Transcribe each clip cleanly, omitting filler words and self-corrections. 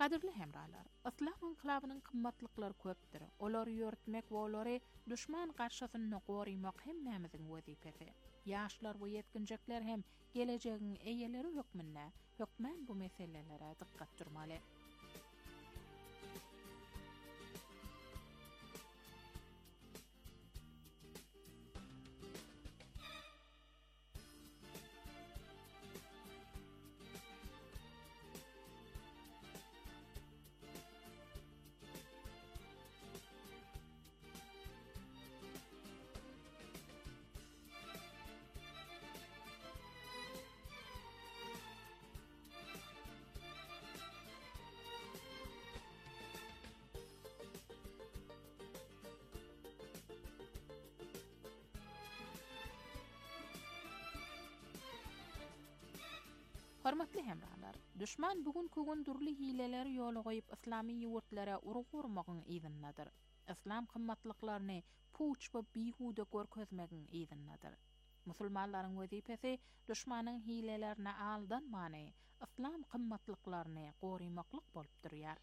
Qadirli hemralar, İslam inqilabynyň kymmatlyklary köpdir. Olary ýöretmek we olary düşman garşysyna gorymak hemmemiziň wezipesi. Ýaşlar we ýetginjekler hem gelecegiň eýeleri hökmünde hökmen bu meselelere dikkat durmaly. Hormatly hemralar, düşman bugün durly hileleri ýola goýup islamy ýurtlary uruq urmagyň ýygynadyr. Islam kymmatlyklaryny puç we bihuda görkezmegiň ýygynadyr. Musulmanlaryň wezipesi düşmanyň hilelerine aldanmany, islam kymmatlyklaryny gorymaklyk bolup durýar.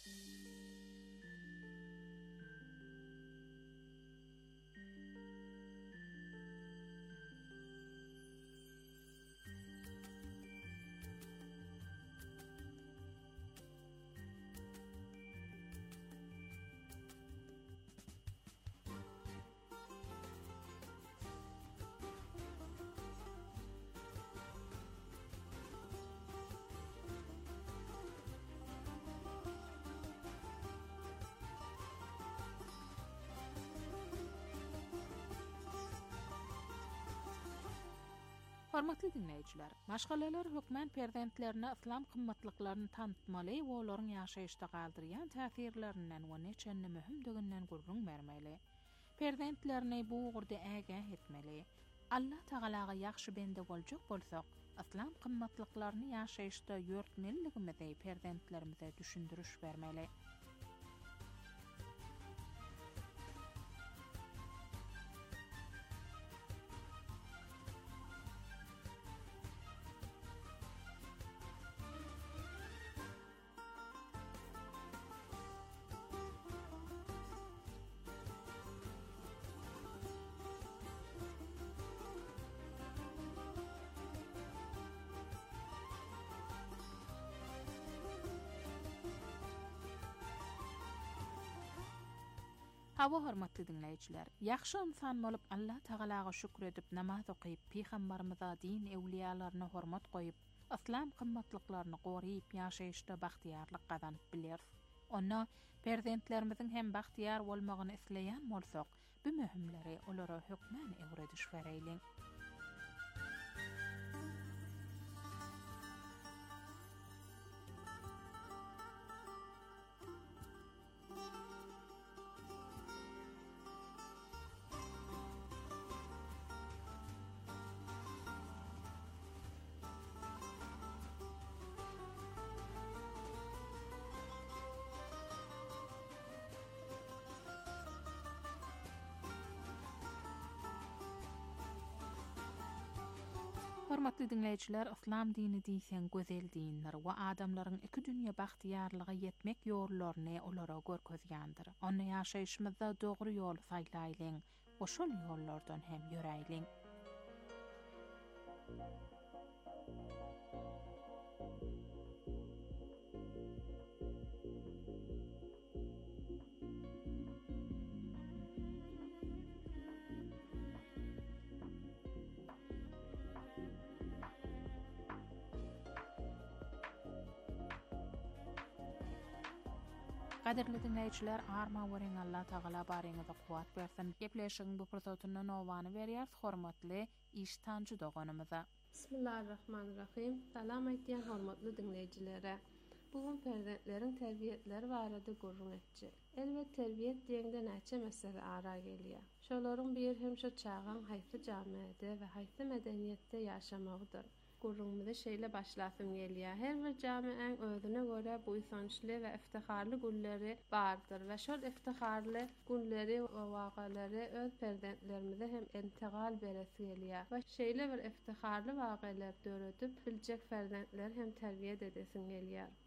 Hormatly dinleýijiler, maşgalalar hökmen prezidentlerine islam kymmatlyklaryny tanıtmaly we olaryň ýaşaýyşda galdyrýan täsirlerinden we neçenli mühimdiginden gurrun bermeli. Prezidentlerini bu ugurda ägäh etmeli. Allah Taalaga ýaxşy bende boljak bolsak, islam kymmatlyklaryny ýaşaýyşda ýörtmeligimizi prezidentlerimize düşündürüş bermeli. Hawa hormatly dinleýijiler, ýaxşy insan bolup Allah Taalaga şükür edip namaz okyp, peýgamberimize din ewliyalaryna hormat goýup, islam kymmatlyklaryny goryp ýaşaýyşda bagtyarlyk gazanyp biler. Onda prezidentlerimiziň hem bagtyar bolmagyny isleýän bolsak, bu mühimleri olara hökmen öwrediş bereýliň. Hormatly dinleýijiler, islam dini diýsen gözel dinler we adamlaryň iki dünýä bagtyarlyga ýetmek ýollaryny olara görkezýändir. Ony ýaşaýyşymyzda dogry ýol saýlaýlyň, we şol ýollardan hem ýöräýliň. Qadirli dinleýijiler, arma weriň Allah Taala baryňyza kuwat bersin. Gepleşigiň bu pursatyndan owany berýär hormatly iştanjy doganymyza. Bismillahirrahmanirrahim. Salam aýtýan hormatly dinleýijilere. Bugun perdentleriň terbiýetleri barada gurrun etji. Elbet terbiýet diýende näçe mesele ara gelýär. Şolaryň bir hem şo çağan haýsy jamiýede we haýsy medeniýetde ýaşamagdyr. Gurrunmyza şeýle başlasym gelýär. Her bir jamiýeň özüne göre bu ýsançly we iftiharly günleri bardyr we şol iftiharly günleri we wagalary öz prezidentlerimize hem intigal beresi gelýär. We şeýle bir iftiharly wagalar döredip biljek prezidentler hem terbiýet edesin gelýär.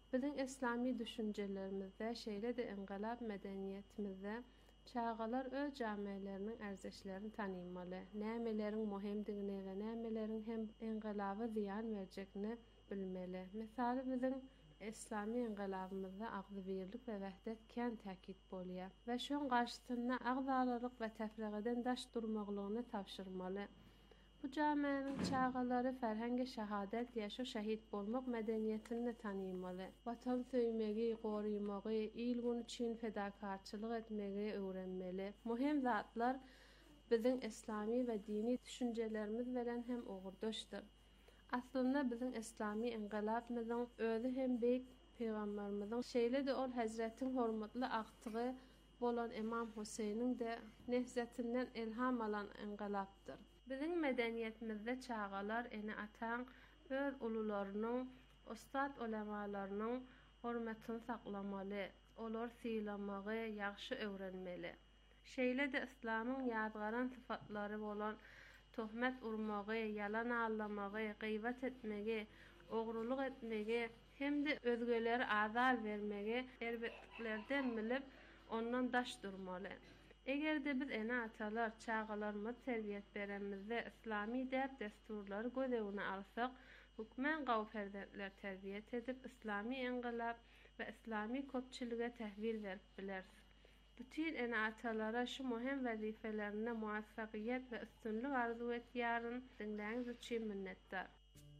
Bizim İslami düşüncelerimizde, şeýle-de inqilab medeniýetimizde çağalar öz jamaýalarynın erzeşlerini tanymaly, nämeleriň muhimdigini we nämeleriň hem inqilaba ziýan berjekini bilmeli. Misaly bizim İslami inqilabymyzda agzybirlik we wähdet kän täkit bolýar we şoň garşysyna agzarlyk we tefriqeden daş durmaklygyny tapşyrmaly. Bu jamaýanyň çağalary ferhenge şahadat ýa-şo şehit bolmak medeniýetini tanymaly. Watan söýmegi, goruýmagy, il gün üçin fedakarçylyk etmegi öwrenmeli. Muhim zatlar bizim İslami we dini düşüncelerimiz bilen hem ogurdaşdyr. Aslında bizim İslami inqilabymyzyň özü hem beýik peýgamberimizin şeýle-de ol Hazretiň hormatly agtygy bolan İmam Huseýniň de nehzetinden ilham alan inqilabdyr. Bizim medeniýetimizde çağalar eni atan öz ulularynyň, ustad ulemalarynyň hormatyny saklamaly, olar syýlamagy ýagşy öwrenmeli. Şeýle-de İslamyň ýazgaran syfatlary bolan töhmet urmagy, yalan allamagy, gıybet etmegi, ogrulyk etmegi hem-de özgeleri azal vermegi erbetliklerden bilip ondan daş durmaly. Egerde biz ene atalar, çağalarymyz terbiýet beremizde İslami däp desturlary gözegine alsak, hukmen gaw ferzentler terbiýet edip İslami inqilab we İslami köpçilige tehwil berip bilersiz. Bütün ene atalara şu muhim wazifelerine muwaffakyýet we üstünlik arzu etýäryn dinläňiz üçin minnetdar.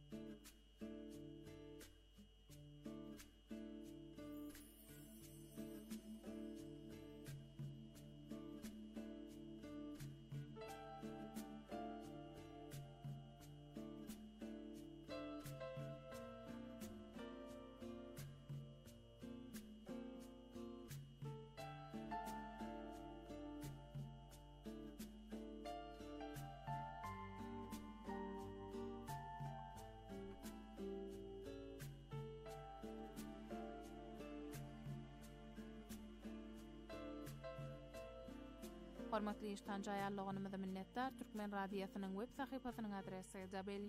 Hormatly iştanjaýarlygynymyza minnetdar. Türkmen radiosynyň web sahypasynyň adresi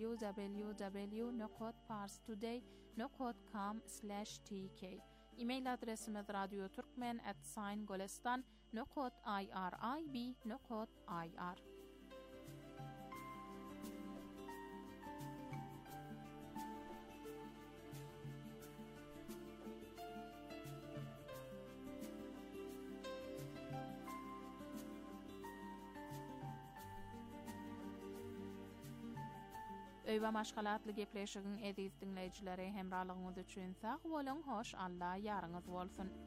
www.parstoday.com/tk. E-mail adresimiz radioturkmen@golestan.irib.ir. Öýbe maşgalatly gepleşigiň ediz dinleýijileri hemralygyňyz üçin sag bolan, hoş Allah ýaryňyz bolsun.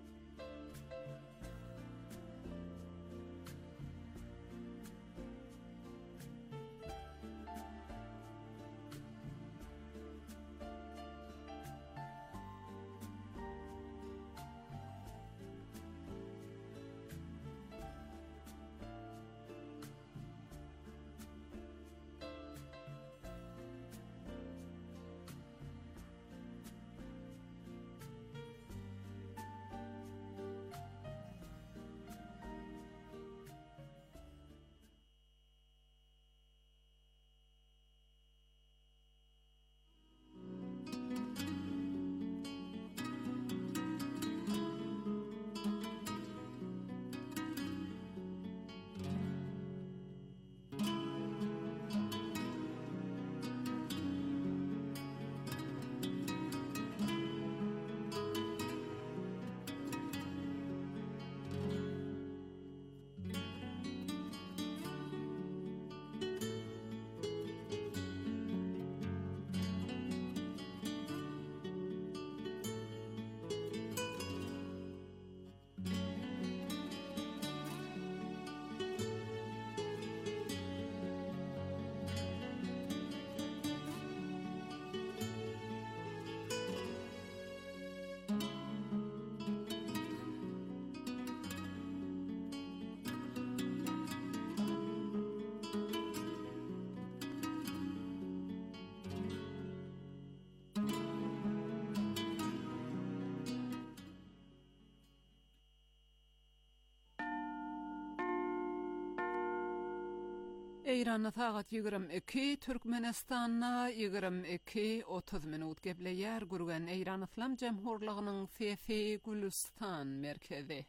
Eýranda sagat 22, Türkmenistanna 22:30 minut gepleýär gurgan Eýran Islam Jamhurlygynyň Fefi Gülistan merkezi.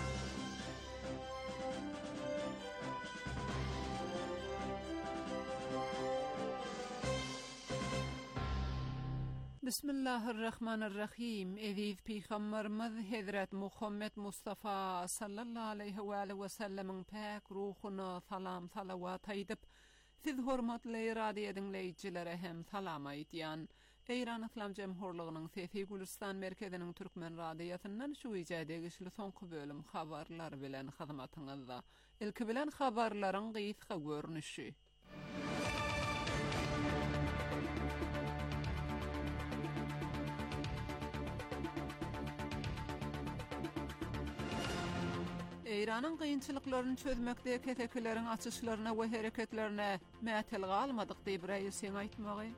Bismillahirrahmanirrahim. Eziz Peygamberimiz Hazrat Muhammed Mustafa sallallahu aleyhi ve sellemin pak ruhuna salam salavat aýdyp, siz hormatly radio dinleýijilere hem salam aýdýan. Eýran Islam Jamhurlygynyň Fefi Gülistan merkeziniň türkmen radiosundan şu ijade geçili soňky bölüm habarlar bilen hyzmatyňyzda. Ilki bilen habarlaryň gysga görnüşi. Eýranyň gynçylyklaryny çözmekde ketekileriň açyşlaryna we hereketlerine mätel galmadyk diýip reýisiň aýtmagy.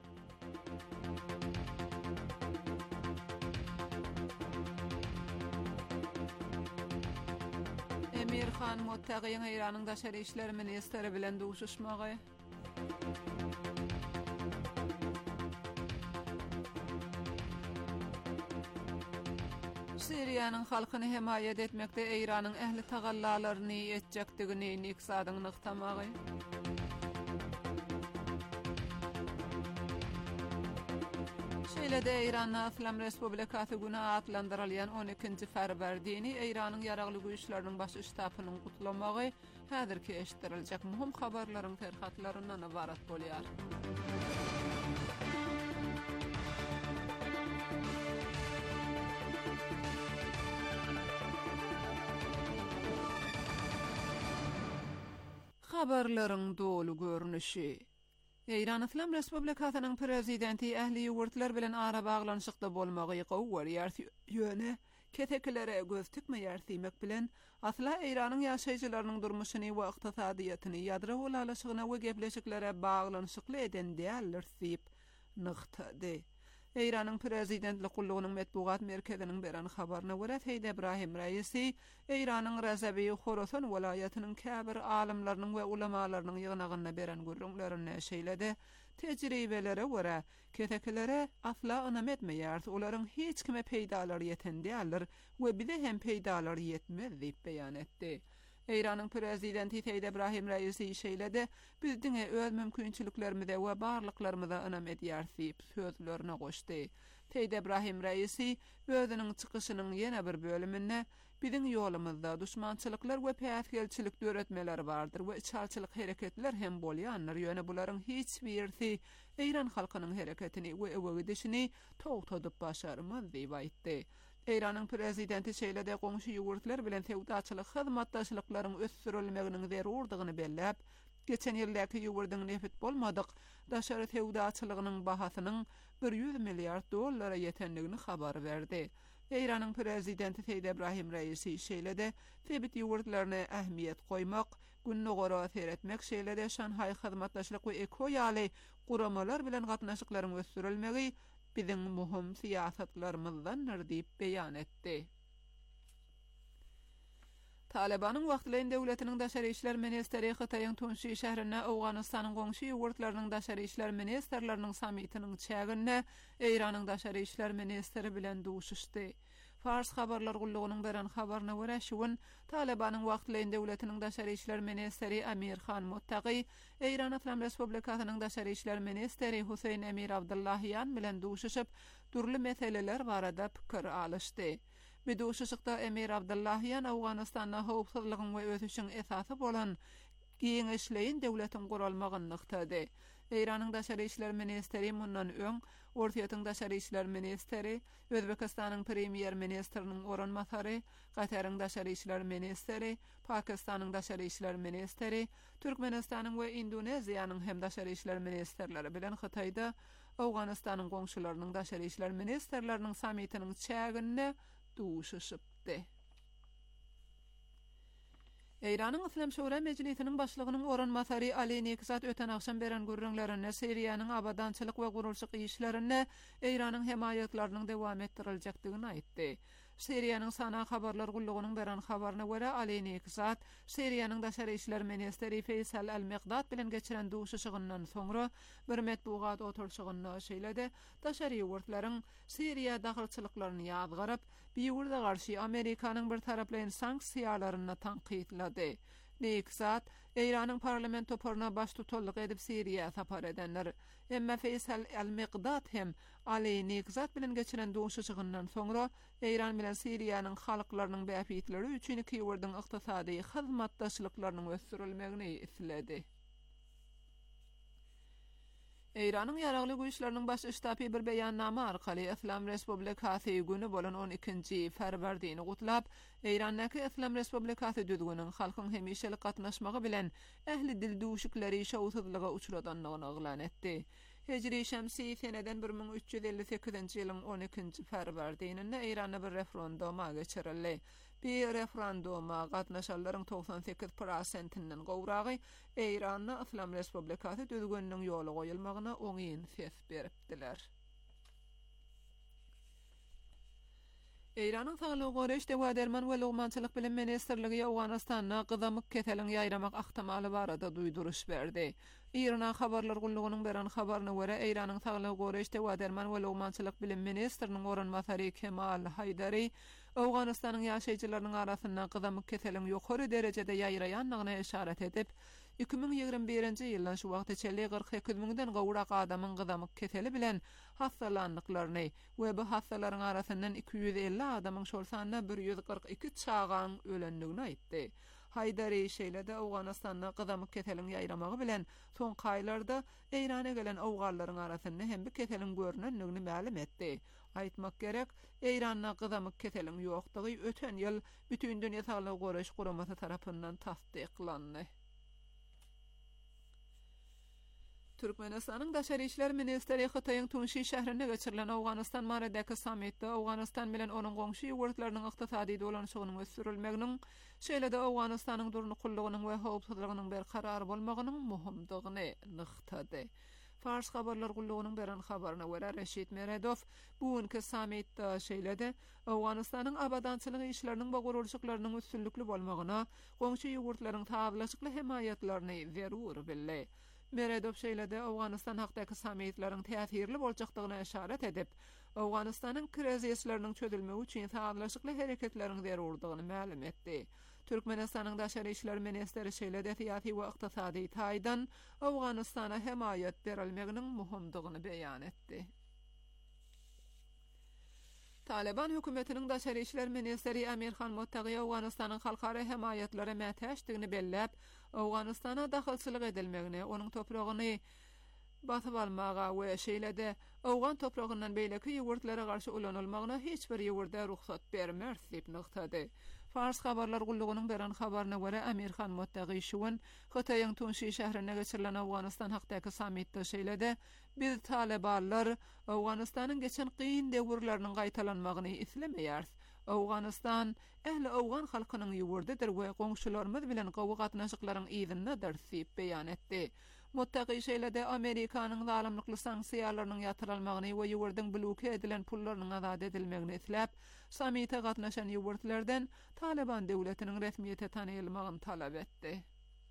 Emir Khan Muttagyň Eýranyň daşary işler ministeri bilen duşuşmagy. Siriýanyň halkyny hemaýet etmekde Eýranyň ähli tagallalaryny etjekdigini niksadyň nyktamagy. Şeýle-de Eýran Islam Respublikasy güne atlandyrylýan 12-nji ferbär dini Eýranyň ýaragly güýçleriniň baş ştabynyň gutlamagy häzirki eşitdiriljek muhim habarlaryň terhatlaryndan ibarat bolýar. Habarlaryň dolu görnüşi. Eýran Islam Respublikasynyň prezidenti ähli ýurtlar bilen ara baglanyşykda bolmagy gowurýar ýöne ketekilere göz tikmeýär diýmek bilen asla Eýranyň ýaşaýjylarynyň durmuşyny we ykdysadyýatyny ýadra bolalyşygyna we gepleşiklere baglanyşykly eden diýerler diýip nyktady. Eýranyň prezidentlik gullugynyň metbuat merkeziniň beren habaryna görä Seýd Ebrahim Raisi Eýranyň Razabi Khorasan welaýatynyň käbir alimlarynyň we ulamalarynyň ýygnagyna beren gurrunlaryny şeýlede tejribelere görä ketekilere asla önam etmeýär, olaryň hiç kime peýdalary ýeten diýerler we bize hem peýdalary ýetmez diýip beýan etdi. Eýranyň prezidenti Seýd Ebrahim Raisi şeýlede bizdiňe öz mümkinçiliklerimize we barlyklarymyza önam edýär diýip sözlerine goşdy. Seýd Ebrahim Raisi özüniň çykyşynyň ýene bir bölüminde biziň ýolumyzda düşmançylyklar we päsgelçilik döretmeleri bardyr we içarçylyk hereketler hem bolýanlar ýöne bularyň hiç birisi Eýran halkynyň hereketini we ewegidişini togtadyp başarmaz diýip aýtdy. Eýranyň prezidenti şeýle-de goňşy ýurtlar bilen sewdaçylyk hyzmatdaşlyklaryň ösdürilmeginiň zerurdygyny belläp, geçen ýyldäki ýurdyň nefit bolmadyk daşary sewdaçylygynyň bahasynyň $100 milliard ýetenligini habar berdi. Eýranyň prezidenti Seýd Ebrahim Raisi şeýle-de sebit ýurtlaryna ähmiýet goýmak, günni gora seretmek şeýle-de Şanhay hyzmatdaşlyk we ekoýaly guramalar bilen gatnaşyklaryň ösdürilmegi biziň muhim siýasatlarymyzdandyr diýip beýan etdi. Talibanyň wagtlyň döwletiniň daşary işler ministeri Hytaýyň Tunşy şäherine Awganystanyň goňşy ýurtlarynyň daşary işler ministerleriniň sammitiniň çägine Eýranyň daşary işler ministeri bilen duşuşdy. Fars habarlar gullugynyň beren habaryna görä şu gün Talibanyň wagtlyň döwletiniň daşary işler ministeri Amir Khan Muttaqy Eýran Islam Respublikasynyň daşary işler ministeri Husayn Emir Abdullahyan bilen duşuşyp turly meseleler barada pikir alışdy. Beduşuşykda Emir Abdullahyan Awganystanda howpsuzlygyň we öz üçin esasy bolan giňişleýin döwletiň guralmagyny nyktady. Eýranyň daşary işler ministeri mundan öň Ortaýatyň daşary işler ministeri, Özbekistanyň premier ministriniň oranmasary, Gataryň daşary işler ministeri, Pakistanyň daşary işler ministeri, Türkmenistanyň we Indoneziýanyň hem daşary işler ministerleri bilen Hytaýda Awganystanyň goňşylarynyň daşary işler ministerleriniň sammitiniň çägine duşuşypdy. Eýranyň Islam Şura Mejlisiniň başlygynyň oranmasary Ali Nekzat öten akşam beren gurrunlaryna Siriýanyň abadançylyk we gurulşyk işlerine Eýranyň hemaýatlarynyň dowam etdiriljakdygyny aýtdy. Siriýanyň sana habarlar gullugynyň beren habaryna görä Aleynik zat Siriýanyň daşary işler ministeri Feysal Al-Miqdad bilen geçiren duşuşygyndan soňra bir metbugat oturşygyna şeýledi. Daşary ýurtlaryň Siriýa dagylçylyklaryny ýadgaryp, biýurda garşy Amerikanyň bir taraplayan sanksiýalaryny tanqidlady. Nikzat Eýranyň parlament toporuna baş tutullyk edip Siriýa sapar edenler. Emma Feysal Al-Miqdad hem Ali Nikzat bilen geçiren duşuşygyndan soňra Eýran bilen Siriýanyň halklarynyň bäpitleri üçin iki ýurdyň ykdysady hyzmatdaşlyklarynyň ösürilmegini isledi. Eýranyň ýaragly güýçleriniň baş ştaby bir beýannama arkaly Islam Respublikasy güni bolan 12-nji ferwerdiýini gutlap, Eýrandaky Islam Respublikasy düzgünüň halkyň hemişelik gatnaşmagy bilen ähli dil duşukları şowsuzlyga uçradanlygyny oglan etdi. Hicri şemsi seneden 1358-nji ýylyň 12-nji ferwerdiýinde Eýranda bir referenduma geçirildi. Bir referenduma gatnaşanlaryň 98%-inden gowragy Eýranyň Islam Respublikasy düzgünüň ýoly goýulmagyna oňyn ses beripdiler. Eýranyň Saglyk Goreş Dewaderman we Lugmançylyk bilen Ministerligi Awganystanyna gyzamyk keseliň ýaýramak ahtamaly barada duýduruş berdi. Irana habarlar gullugynyň beren habaryna görä Eýranyň Saglyk Goreş Dewaderman we Lugmançylyk bilen Ministeriniň oranmasary Kemal Haydary Awganystanyň ýaşaýjylarynyň arasynda gyzamyk keseliň ýokary derejede ýaýraýanlygyna işaret edip, 2021-nji ýyldan şu wagta çelli 42.000-den gowrak adamyň gyzamyk keseli bilen hastalandyklaryny we bu hastalaryň arasyndan 250 adamyň şol sanyna 142 çagan ölendigini aýtdy. Haydary şeýlede Awganystanda gyzamyk keseliň ýaýramagy bilen soň gaýlarda Eýrana gelen awgallaryň arasynda hem bir keseliň görnenligini ma'lum etdi. Aýtmak gerek, Eýranda gyzamyk keseliň ýokdugy öten ýyl bütün dünýä Saglyk Goreş Guramasy tarapyndan tasdiklandy. Türkmenistanyň daşary işler ministeri Hytaýyň Tunşy şäherine geçirilen Awganystan baradaky sammitde Awganystan bilen onuň goňşy ýurtlarynyň ykdysady dolanşygynyň ösürilmeginiň, şeýle-de Awganystanyň durnukullygynyň we howpsuzlygynyň berkarar bolmagynyň muhimdygyny nyktady. Fars habarlar gullugynyň beren habaryna görä Reşit Meredov bugünkü sammitde şeýle-de Awganystanyň abadançylyk işleriniň we gurulşyklarynyň üstünlükli bolmagyna, goňşy ýurtlaryň taýdançyklary hemayatlaryny zerur bildi. Meredov şeýle-de Awganystan hakdaky sammitlaryň täsirli boljakdygyna işaret edip, Awganystanyň krizisleriniň çözülmegi üçin taýdançyklary hereketleriň zerurdygyny ma'lum etdi. Türkmenistanyň daşary işler ministeri şeýle-de syýasy we ykdysady taýdan Awganystana hemayat berilmeginiň muhimdygyny beýan etdi. Taliban hökümetiniň daşary işler ministeri Amirhan Muttaqi Awganystanyň halkara hemayatlary mätäşdigini belläp, Awganystana dahylçylyk edilmegini, onuň topragyny basyp almaga we şeýle-de Awgan topragyndan beýleki ýurtlara garşy ulanylmagyna hiç bir ýurda ruhsat bermez diýip nyktady. Fars habarlar gullugynyň beren habaryna görä Amirhan Muttaqi şuwun Hytaýyň Tunşy şäherine geçirilen Awganystan hakdaky sammitde şeýle-de biz Talibanlar Awganystanyň geçen qyyn döwürleriniň gaýtalanmagyny islemeýär. Awganystan ähli Awgan halkynyň ýurdudyr we goňşularymyz bilen gowy gatnaşyklaryň ýygynydyr diýip beýan etdi. Muttaqi şeýle-de Amerikanyň zalymlykly sanksiýalarynyň ýatyrylmagyny we ýurduň bloke edilen pullarynyň azad edilmegini isläp, sammitde gatnaşan ýurtlardan Taliban döwletiniň resmiýete tanylmagyny talap etdi.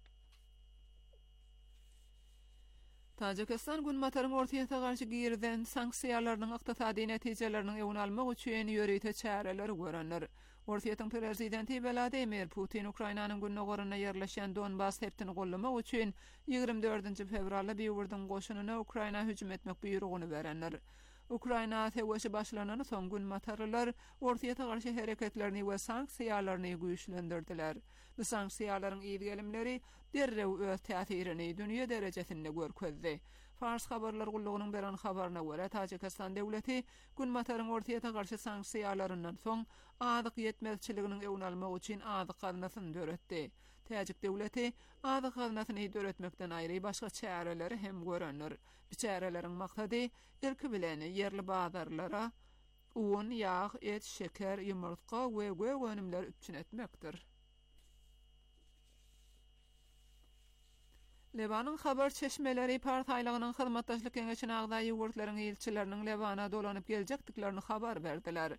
Tajikistan günmataryň ortaýa garşy girden sanksiýalarynyň ykdysady netijeleriniň ýeňe almak üçin ýörüýte çäreler görenler. Ortaýatyň prezidenti Vladimir Putin Ukrainanyň günnogoruna ýerleşen Donbas heptini gollamak üçin 24-nji fevralda bir ýurduň goşunyna Ukraina hüjüm etmek buýrugyny berenler. Ukraina täwesi başlanany soň günmatarlar ortaýa garşy hereketlerini we sanksiýalaryny güýçlendirdiler. Bu sanksiýalaryň ýegelimleri derrew öz täsirini dünýä derejesinde görkezdi. Fars habarlar gullugynyň beren habaryna görä Tajikistan döwleti günmataryň ortaýa garşy sanksiýalaryndan soň azyk ýetmezçiliginiň ýeňe almak üçin azyk gaznasyny döretdi. Tajik döwleti azyk gaznasyny döretmekden aýry başga çäreleri hem görenler. Bu çäreleriň maksady ilki bilen yerli bazarlara un, ýağ, et, şeker, ýumurtga we gönümler üçin etmekdir. Lebanyň habar çeşmeleri partaylygynyň hyzmatdaşlyk keňeşine agdaý ýurtlaryň elçileriniň Lebana dolanyp geljekdiklerini habar berdiler.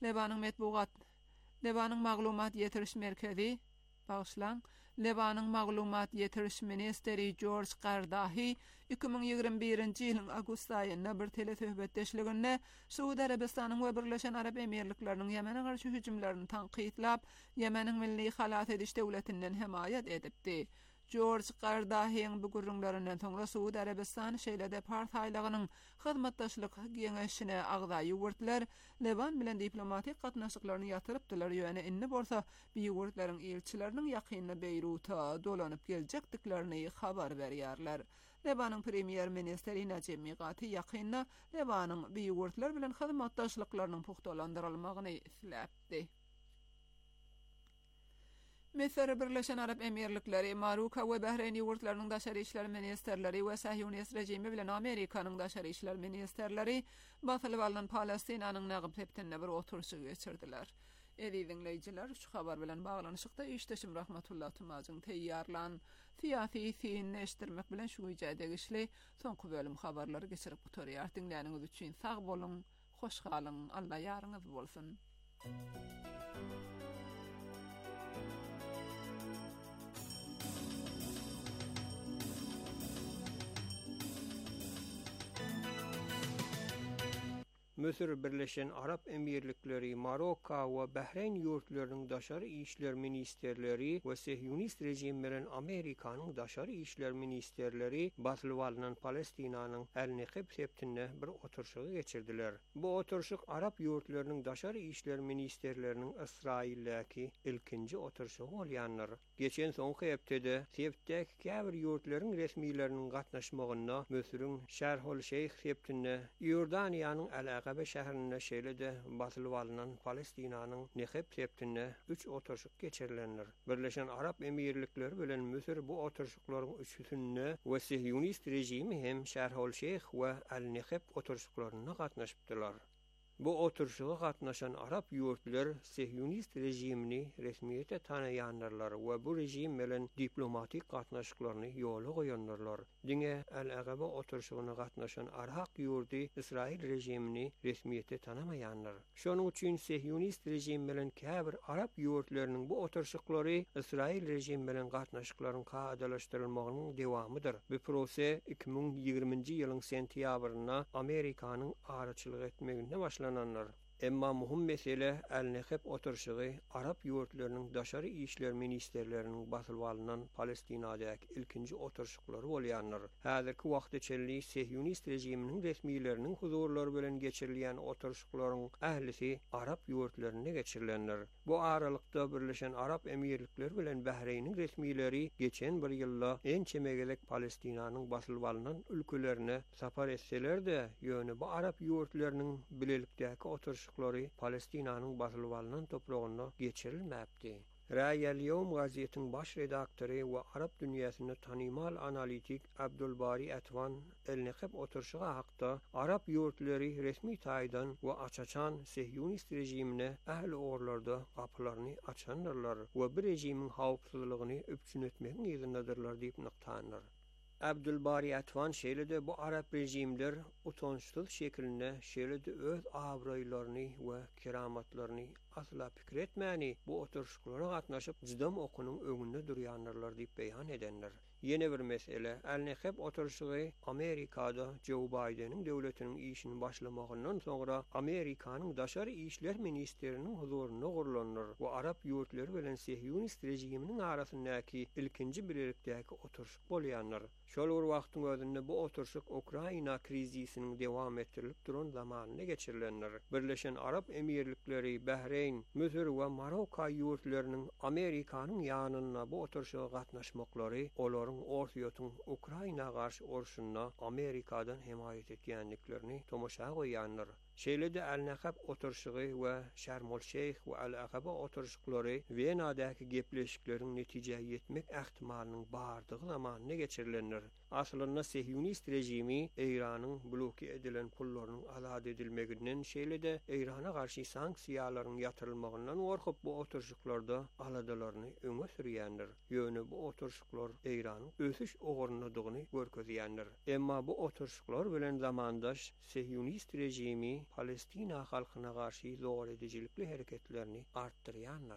Lebanyň maglumat ýetiriş merkezi Lebanyň maglumat ýetiriş ministeri George Qardahi 2021-nji ýylyň awgust aýynda bir telesöhbetdeşliginde Suudi Arabistanyň we Birleşen Arap Emirlikleriniň Ýemene garşy hüjümlerini tanqytlap, Ýemeniň milli halat ediş döwletinden hemaýat edipdi. George Qardahiň bu gurrunlarynyň soňra Suudi Arabistan şeýlede partaylygynyň hyzmatdaşlyk geňeşine agdaý ýurtlar Leban bilen diplomatik gatnaşyklaryny ýatyrypdylar. Ýöne inni bolsa bu ýurtlaryň elçileriniň ýakyny Beyruta dolanyp geljekdiklerini habar berýärler. Lebanyň premier ministeri Najib Mikati ýakynda Lebanyň bu ýurtlar bilen hyzmatdaşlyklarynyň puhtalandyrylmagyny isläpdi. Mesir Birleşen Arap Emirlikleri, Maroka we Bahreyn ýurtlarynyň daşary işler ministerleri we Sahyonist rejimi bilen Amerikanyň daşary işler ministerleri basylyp alynan Palestinanyň nägip septinde bir oturuşy geçirdiler. Dinleyijiler, şu habar bilen baglanyşykda işdeşim Rahmatullah Tumazyň teýýarlan syýasy syny eşdirmek bilen şu ýerde geçli soňky bölüm habarlary geçirip gutarýar. Dinläniňiz üçin sag bolun, hoş galyň, Allah ýaryňyz bolsun. Mesir Birleşen Arap Emirlikleri, Maroka we Bahreyn ýurtlarynyň daşary işler ministerleri we Sahyonist rejim bilen Amerikanyň daşary işler ministerleri basylyp alynan Palestinanyň el-Neqeb septinde bir oturuşy geçirdiler. Bu oturuşyk Arap ýurtlarynyň daşary işler ministerleriniň Israildäki ilkinji oturuşy bolýandyr. Geçen soňky hepdede septdäki käbir ýurtlaryň resmiýetleriniň gatnaşmagyna Mesiriň Şerhol-Şeyh septinde Ýordaniýanyň Al-Aqaba şäherinde şeýlede basylyp alynan Palestinanyň Neqeb septinde 3 oturuşyk geçirilenler. Birleşen Arap Emirlikleri bilen Mesir bu oturuşyklaryň üçüsinde we Sahyonist rejimi hem Şerhol-Şeyh we Al-Neqeb oturuşyklaryna gatnaşypdylar. Bu oturuşyga gatnaşan Arap ýurtlar Sahyonist rejimini resmiýete tanaýanlar we bu rejim bilen diplomatik gatnaşyklaryny ýola goýanlar. Diňe Al-Aqaba oturuşyna gatnaşan Arap ýurdy Israil rejimini resmiýete tanamaýanlar. Şonuň üçin Sahyonist rejim bilen käbir Arap ýurtlarynyň bu oturuşyklary Israil rejim bilen gatnaşyklaryň kadalaşdyrylmagynyň dewamydyr. Bu proses 2020-nji ýylyň sentýabryna Amerikanyň araçylyk etmeginde başlananlar. Emma muhim mesele el-Neqeb oturuşy Arap ýurtlarynyň daşary işler ministerleriniň basylyp alynan Palestinadaky ilkinji oturuşyklary bolýanlar. Häzirki wagtda çelli Sahyonist rejiminiň resmiýetleriniň huzurlary bilen geçirilýän oturuşyklaryň ählisi Arap ýurtlaryna geçirilenler. Bu aralykda Birleşen Arap Emirlikleri bilen Bahreýniň resmiýetleri geçen bir ýylda en çemegelek Palestinanyň basylyp alynan ülkelerine sapar etseler-de, ýöne bu Arap ýurtlarynyň bilelikdäki oturuşyklary Palestinanyň basylyp alynan topragyna geçirilmäpdi. Ra'yal Yawm gazetiniň baş redaktory we Arap dünýäsini tanymal analitik Abdulbari Atwan el-Neqeb oturuşyga hakda Arap ýurtlary resmi taýdan we açaçan Sahyonist rejimine ähli orlarda gapylaryny açanlar we bir rejimiň hawpsuzlygyny öpçün etmegiň ýerindädirler diýip nyktanlar. Abdulbari Atwan şeýlede bu Arap rejimler utançsyz şekilde şeýlede öz abraýlaryny we keramatlaryny asla pikir etmäni bu oturuşlara gatnaşyp jydam okunyň öňünde durýanlar diýip beýan edenler. Yeni bir mesele, el-Neqeb oturuşy Amerikada Joe Biden'in döwletiniň işini başlamagyndan soňra Amerikanyň daşary işler ministeriniň huzuruna gurlanlar we Arap ýurtlary bilen Sahyonist rejiminiň arasyndaky ilkinji birlikdäki oturuş bolýanlar. Şol bir wagtyň özünde bu oturuşyk Ukraina krizisiniň dewam etdirilip duran zamanyna geçirilenler. Birleşen Arap Emirlikleri, Bahreyn, Mesir we Maroka ýurtlarynyň Amerikanyň ýanyna bu oturuşa gatnaşmaklary olaryň ortaýotyň Ukraina garşy urşuna Amerikadan hemaýet etýänliklerini tomoşa goýanlar. Şeýlede el-Neqeb oturuşy we Şerm-el-Şeyh we Al-Aqaba oturuşyklary Venadaky gepleşikleriň netije ýetmek ähtimalynyň bardygy zamanyna geçirilenler. Aslında Sehyonist rejimi İran'ın bloke edilen pullarının azad edilmeginden şeýle-de İran'a karşı sanksiýalaryň ýatyrylmagyndan gorkup bu oturşyklarda aladalarını öňe sürýändir. Ýöne bu oturşyklar İran'ın ösüş ogurnudygyny görkezýändir. Emma bu oturşyklar bilen zamandaş Sehyonist rejimi Palestina halkyna karşı zor edicilikli hereketlerini arttırýandyr.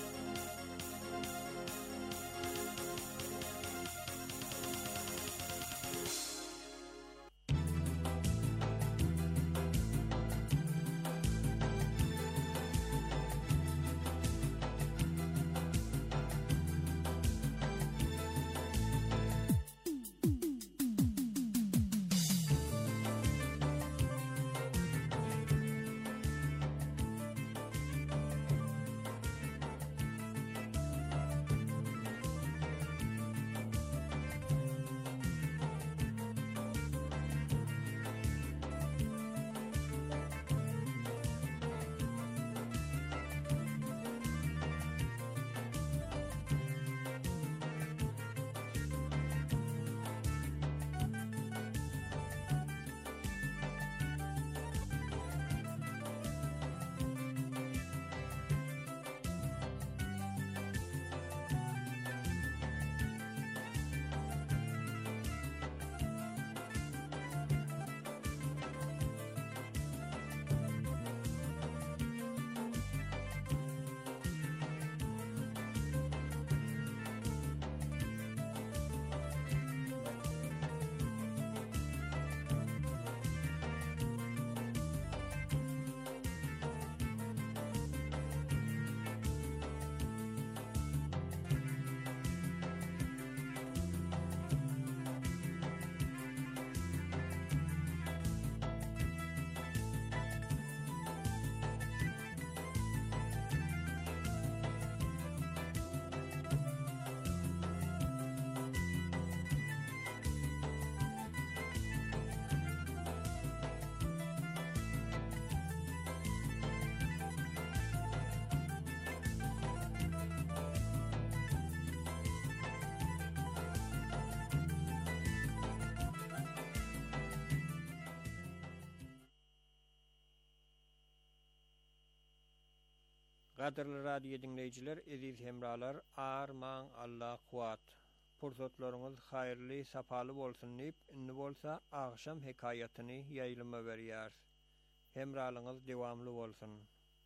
Gaderli radio dinleyijiler, eziz hemralar, arman Allah kuat. Pursatlaryňyz haýyrly, sapaly bolsun diýip, indi bolsa agşam hekaýatyny ýaýlyma berýär. Hemralyňyz dewamly bolsun.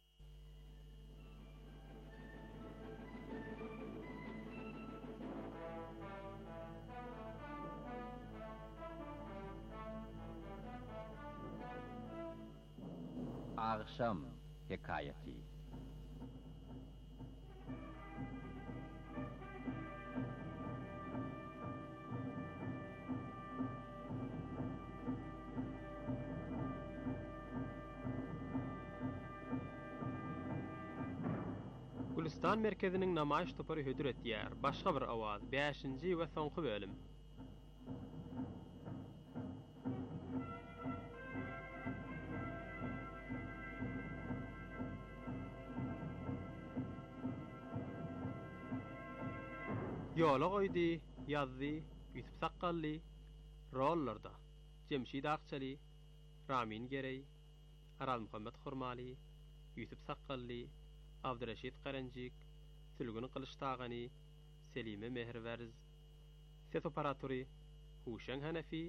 Agşam hekaýaty. Gülistan merkeziniň namaýyş topary hödür etýär. Başga bir awaz. 5-nji we soňky bölüm. Ýola goýdy, ýazdy, Ýusuf Sakkally, rollarda. Cemşid Akçaly, Ramin Gerey, Aral Muhammed Hurmali, Ýusuf Sakkally, Abdurreşid Qaranjik, Sülgün Qılıçtagany, Selime Meherwerz, ses operatory Huşan Hanefi,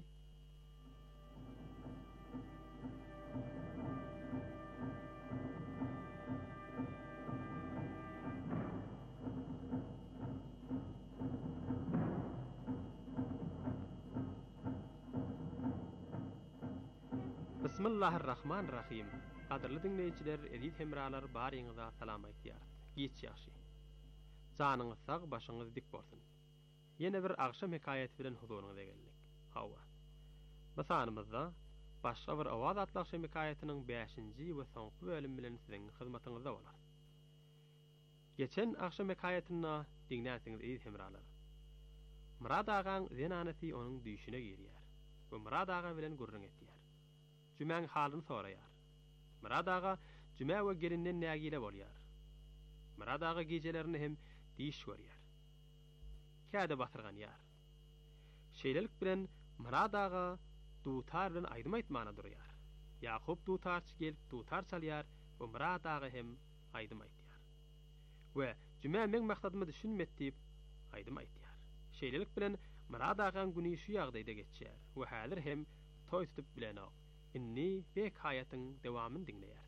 Bismillahirrahmanirrahim. Qadirli dinleyijiler, eziz hemralar, baryňyza salam aýtýar. Giç ýaşy. Janyňyz sag, başyňyz dik bolsun. Ýene bir agşam hekaýaty bilen huzuruňyza geldik. Hawa. Bu sanymyzda başga bir awaz atly agşam hekaýatynyň 5-nji we soňky bölüm bilen siziň hyzmatyňyzda bolar. Geçen agşam hekaýatyny dinläsiňiz eziz hemralar. Murad agaň zenanaty onuň düýşüne girýär. Bu Murad aga bilen gurrun etýär. Cümäň halyny soraýar. Murad aga cümä we gelinden nägile bolýar. Murad aga gejelerini hem diýiş görýär. Käde batyrgan ýar. şeýlelik bilen Murad aga dutar bilen aýdym aýtmana durýar. Ýakup dutarçy gelip dutar çalýar we Murad aga hem aýdym aýtýar. We jüme men maksadymy düşünmet diýip aýdym aýtýar. Şeýlelik bilen Murad agaň güni şu ýagdaýda geçýär we häzir hem toý tutup bilenok. Inni hekaýatyň dewamyny dinleýär.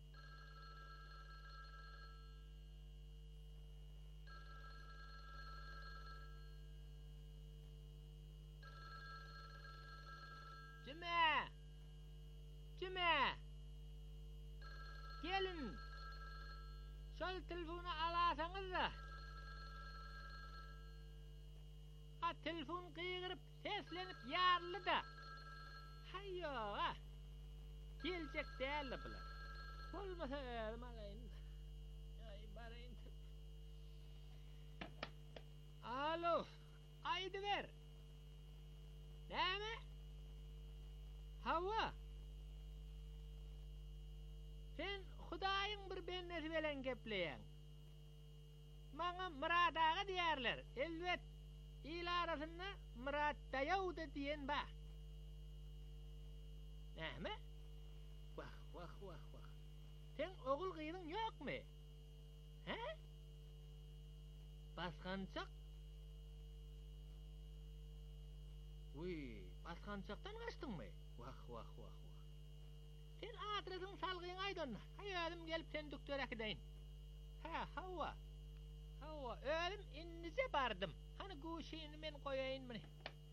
Cime! Gelin! Şol telefonu alasaňyz da. Ha telefon gıýgyryp seslenip ýarly da. Haýyo, ha. Geljek däl bular. Bolmasa malaýyn. Ay baraýyn. Alo, aýdy ber. Näme? Hawa. Sen Hudaýyň bir bennesi bilen gepleýän. Maňa Murad aga diýerler. Elbet il arasynda Murad daýawdy diýen ba. Näme? Wah. Sen ogul gyýdyň ýokmy? He? Baskançak? Baskançakdan gaçdyňmy? Wah. Sen adresyň salgyň aýdyn. Haýadım gelip sen doktora gideýin. Ha, Hawa. Ölüm innize bardım. Hani goşyny men goýaýyn mı?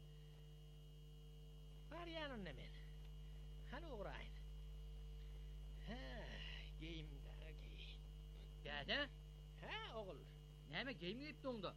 Bar ýanyna men. Hani uğraýyn. Ha, geýimde. Däde? Ha, ogul. Näme geýim gepdiňda?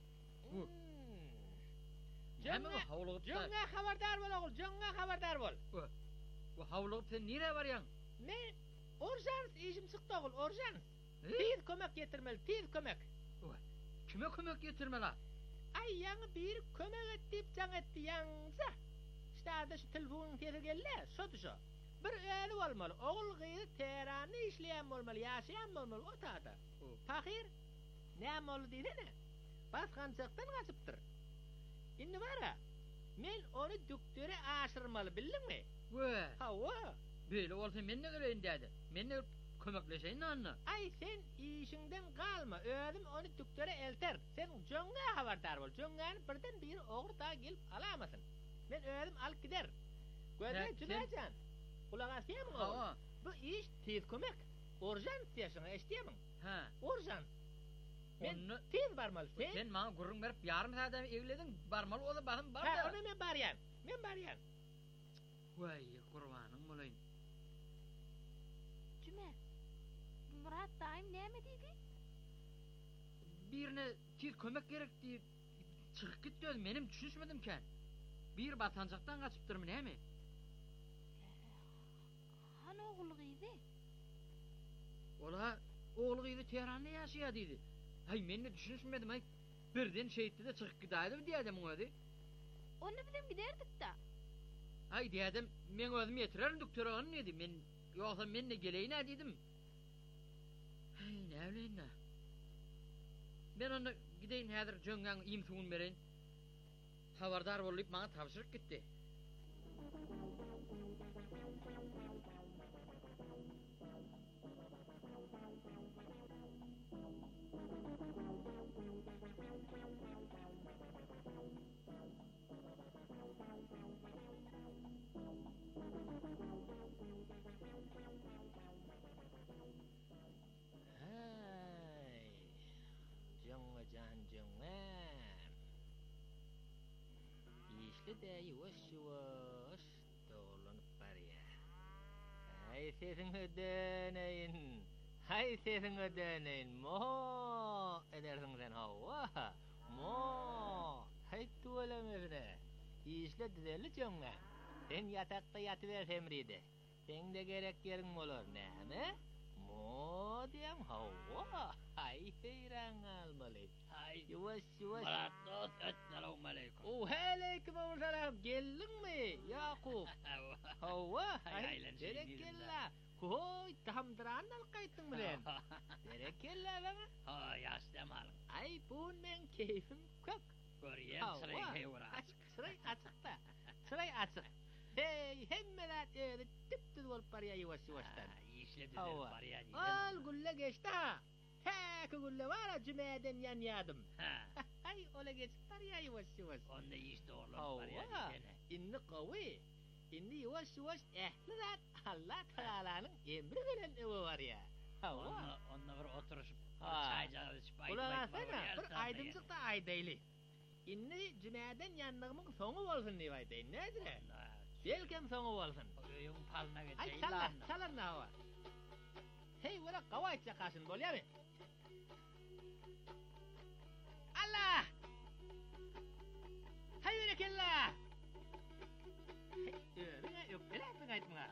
Näme hawlygyp? Joňa habardar bol ogul, joňa habardar bol. Bu hawlygyp sen nire barýan? Men urjans işim çykdy ogul, urjans. Tiz kömek getirmeli, tiz kömek. Kime kömek getirmeli? Ay ýaňy bir kömek etip jaň etdi ýaňsa. Şeýle şu telefon tergelle, şo. Bir öýle bolmaly. Ogul gyýy Teherany işleýän bolmaly, ýaşaýan bolmaly o taýda. Fakir näme boldy diýene? Baskançakdan gaçypdyr. Indi bara, men onu doktora aşyrmaly, bildingmi? Hawa. Böyle bolsa men ne göreýin dädi. Men ne kömekleşeýin anna. Ay sen işiňden galma, özüm onu doktora elter. Sen joňa habardar bol. Joňany birden bir ogry da gelip alamasyn. Men özüm alyp gider. Görme Cüneýjan. Kulak asýarmyň ogry? Bu iş tez kömek. Urjans diýişiň, eşitýärmiň? Ha. Urjans. Men tez barmaly. Sen maňa gurrun berip ýarym saat ewlediň barmaly ola bahym bar. Ha, onu men barýan. Vay, gurbanyň bolayyn. Cüme, Murad daim näme diýdi? Birine tez kömek gerek diýip çykyp gitdi, menim düşünmedimken. Bir batanjakdan gaçypdyrmy näme? Hany ogul gyýdy? Ola ogul gyýdy Teheranda ýaşaýar diýdi. Hay men de düşünmedim hay. Birden şeýtdi de çykyp gidaýdy diýdim öňe. Onu bilen giderdik da. Hay diýdim, men özüm ýetirerim doktora onu diýdi. Men ýoksa men de geleýin diýdim. Hay näleýin? Ben onu gideýin häzir jöňgaň ýymsugyny bereýin. Habardar bolup maňa tapşyryk gitdi. De yavaş dolanıp barýar. Hay sesiň ödeneýin. Mo edersiň sen Hawa. Mo. Hay tuwalamyna. İşle düzeli jöňňa. Sen ýatakda ýatybersen biride. Sen de gerek ýeriň bolar, näme? Mo diýem Hawa. Hay heyran almaly. Yavaş. Maratos, assalamu aleykum. Aleyküm selam. Geldinmi Yakup? Hawa, berekella. Koy, tamdıran alqaytın bilen. Berekella bana. Ha, ýaşdam alın. Ay, bu men keyfim kök. Görýän sıray hewra. Sıray açykda. Sıray açyk. Hey, hemmeler öyle tip bolup barýar ýuwaş-ýuwaşdan. İşledi barýar. Al gulle geçdi ha. He, gulle var cümeden ýanýadym. Ay, ola geçip barýar ýuwaş-ýuwaş. Onda iş doğrulap barýar ene. Inni gawy. Inni ýuwaş-ýuwaş ähliler Allah Taalanyň emri bilen ewe barýar. Onda bir oturuşup çayjar içip aýdyp bir aýdymçykda aýdaýly. Inni cümeden ýanlygymyň soňu bolsun diýip aýdaýyn. Nädir? Belkem soňu bolsun. Öýüň palna geçeýin. Ay, çalan hawa. Hey, wala gawaýt çakasyn bolýarmy? Allah! Hay berekella! Hey, yok beläpin aýtmaňa.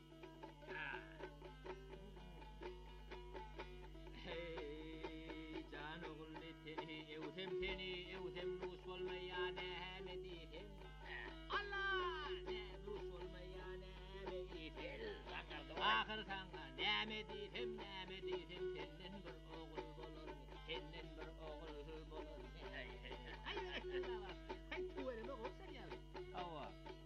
Hey, can oğully teni, ewsem nus bolmaýan ähmedihim. Allah! Nus bolmaýan ähmedihim. Ahir taňa nämedihim, senden bir oğul bolarmy, senden bir oğul bolarmy. Ay, ay, tuwerime gowsan ýa-da. Hawa.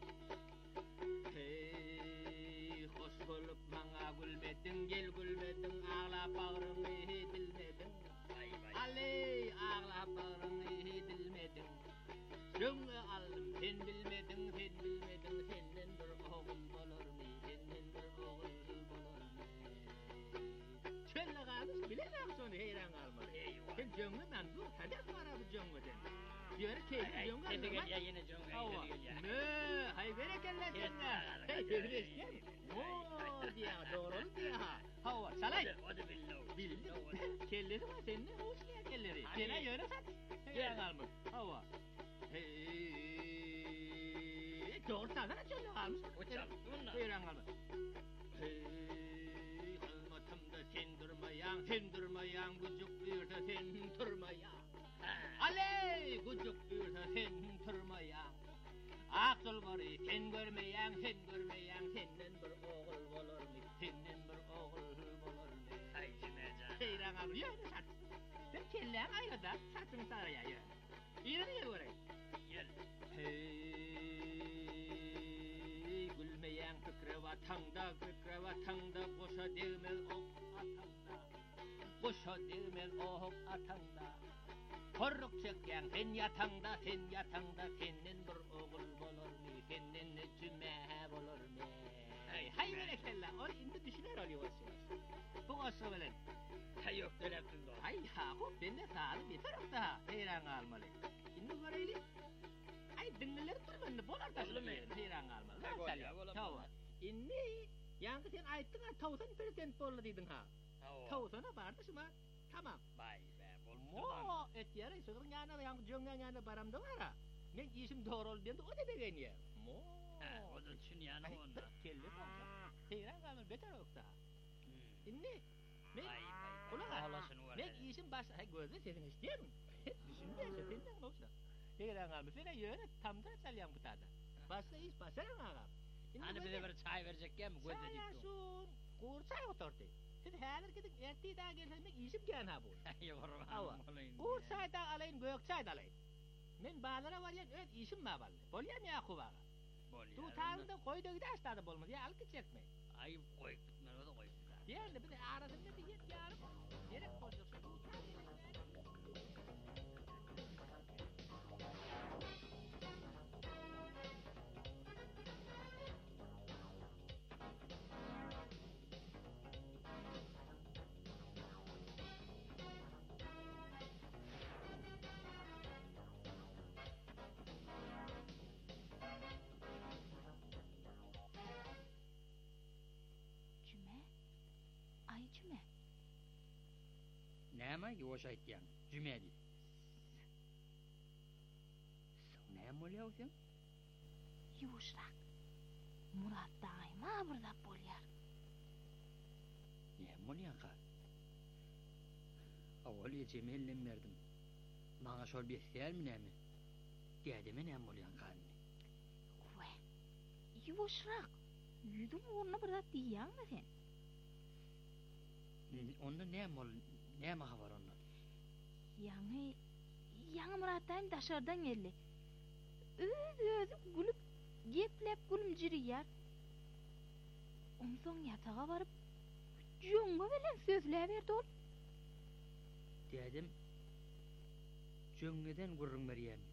Hey, hoş bolup maňa gülmedin, gel gülmedin, ağlap bagrymy dilmedin. Aley, ağlap bagrymy dilmedin. Şöňe aldym, sen bilmedin, senden bir oğul bolarmy, senden bir oğul bolarmy. Şöňe galys bilen aksony heyran galmady. Sen jöňe mandur hadas bara bu jöňeden. Ýöre keýdi jöňe. Sen gel ýene jöňe geliyor. Ne, hay berekelle sende. Hey, tebrik. Oo, diýär, dogry diýär. Hawa, salay. Ody bildim. Kelleri var sende, hoş diýär kelleri. Sene ýöre sat. Heyran galmy. Hawa. Hey, dogry sagana çöle galmyş. Oçal, bunda. Heyran galmy. Hey, halmatymda sen durmaýan, gujuk ýurda sen turmaýan. Aley, gujuk ýurda sen turmaýan. Akıl bary, sen görmeýän, senden bir oğul bolarmy, senden bir oğul bolarmy. Ay, jümejan. Heyran galmy, ýöne sat. Sen kelläň aýlada satyň saraya ýöne. Ýöne ýöre. Ýel. Hey, gülmeýän pikre watanda, goşa degmel ok atanda. Goşa degmel ok atanda. Korruk çekýän sen ýatanda, senden bir oğul bolarmy, senden cüme bolarmy. Hay berekella, ol indi düşüner oluyor. Bu goşa bilen. Hay yok delepdim do. Hay ha, hop bende saly bir tarafta. Heyran galmaly. Indi göreyli. Ay dinleler turmandy bolar da. Heyran galmaly. Tawa. Indi ýa-da sen aýtdyň 1000% boldy diýdiň ha. 1000'a bardy şuma. Tamam. Bay be, bolmaz. Etýär, sygyryň ýanyna ýa-da jöňe ýanyna baramda bara. Men işim dogry diýende o da degen ýer. Odan çün ýany onda. Kelli bolsa. Heyran galmaly beter okda. Indi men men işim başa gözle senin istedim. Düşünme senden bolsa. Heyran galmaly sen ýöne tamda çalýan butada. Başa iş başaran aga. Hani bize bir çay verecekkem gözle dikdi. Kurçay oturdy. Siz häzir gidip erti daha gelsem işim gän ha bu. Kurçayda alayn, gökçayda alayn. Men balara barýan öz işim ma baldy. Bolýan Ýakubaga. Bolýar. Tu taýynda goýda gidaşdady bolmaz. Ýa alky çekme. Ay goý, men oda goý. Ýa-da bir arasynda bir ýet ýarym. Gerek boljak. Näme ýoş aýtýan? Jümeli. Soň näme bolýar sen? Ýuşrak. Murat daýma birda bolýar. Näme bolýan ha? Awal Cemil'le berdim. Maňa şol besýärmi näme? Gädeme näme bolýan ha? We. Ýuşrak. Ýüdüm orna birda diýýärmi sen? Onda näme bol? Näme habar ondan? Yani Ýa Murat daýym daşardan geldi. Özü gülüp geplep gülümjirýär. Onsoň ýataga baryp jöňe bilen sözläp berdi ol. Dedim. Jöňeden gurrun berýän.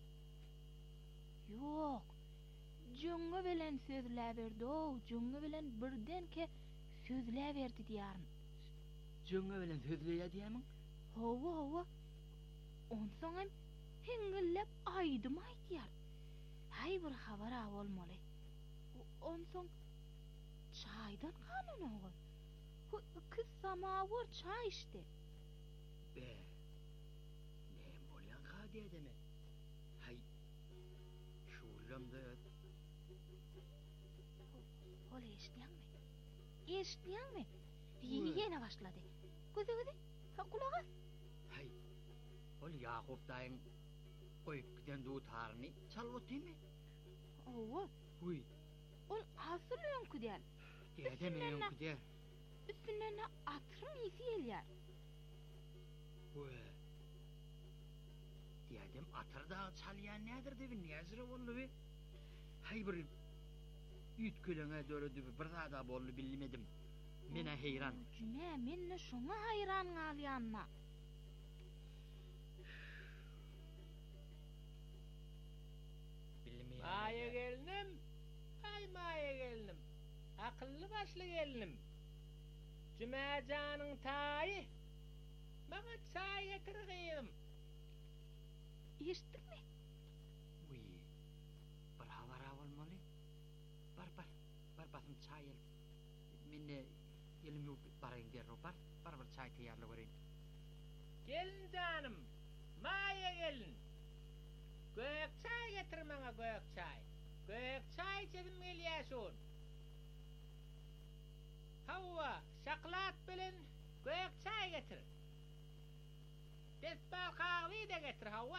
Yok. Jöňe bilen sözläp berdi o. Jöňe bilen birdenke sözläp berdi diýärm. Jöňe bilen sözleýär diýämiň? Hawa. Onsoň hem hingillep aýdym aýdýar. Hay bir habar bolmaly. Onsoň çaýdan kanun oğul. Kız samawur çay içti. Be. Ne bolýan hadi edeme. Hay. Şulamda Ol eşitdiňmi? Eşitdiňmi? Ýene başlady. Göze. Kulak as. hay. Ol Yakup daýym koyup giden dutarny çalwatdymy? Owa. Huy. Ol asyl öňkü däl. Edeme öňkü der. Üstünden atırım iyisi elýär. Huy. Diýdim atyrda çalýan nädir diýip näzire boldy? Hay bir üýtkülüňe döredi bir zada boldy bilmedim. Mene heyran. Cüme, menne şoňa hayran galýanma. Bilmeýän. Maýa gelinim. Ay maýa gelinim. Akıllı başlı gelinim. Cümejanyň taýy. Maňa çaý getirgim. Eşitdikmi? Uy. Bir hawara bolmaly. Bar basym çaý el. Menne elim ýok baraýyn derro bar bir çaý taýýarlyk bereýin. Gelin canım. Maýa gelin. Göýek çaý getir maňa göýek çaý. Göýek çaý içedim gelýäşon. Hawa, şaklat bilen göýek çaý getir. Desbal kahve de getir Hawa.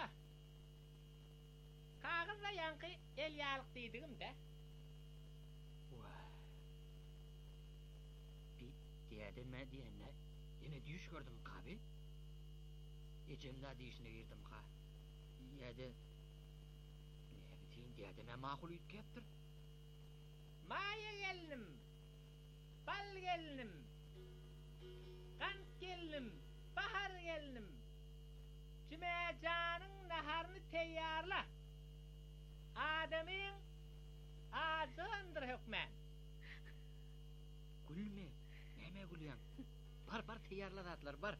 Kağızla yankı el yağlık deydiğim de. Bir diyedeme diyene yine düş gördüm kahve. Ecemda diyişine girdim ha. Yedi ne bitin diyedeme makul yütkeptir. Maya gelinim. Bal gelinim. Kant gelinim. Bahar gelinim. Cümeycanın naharını teyyarla. Adamın ağzındır hükmen. Gülme. Neme gülüyen? Bar teyyarlar atlar bar.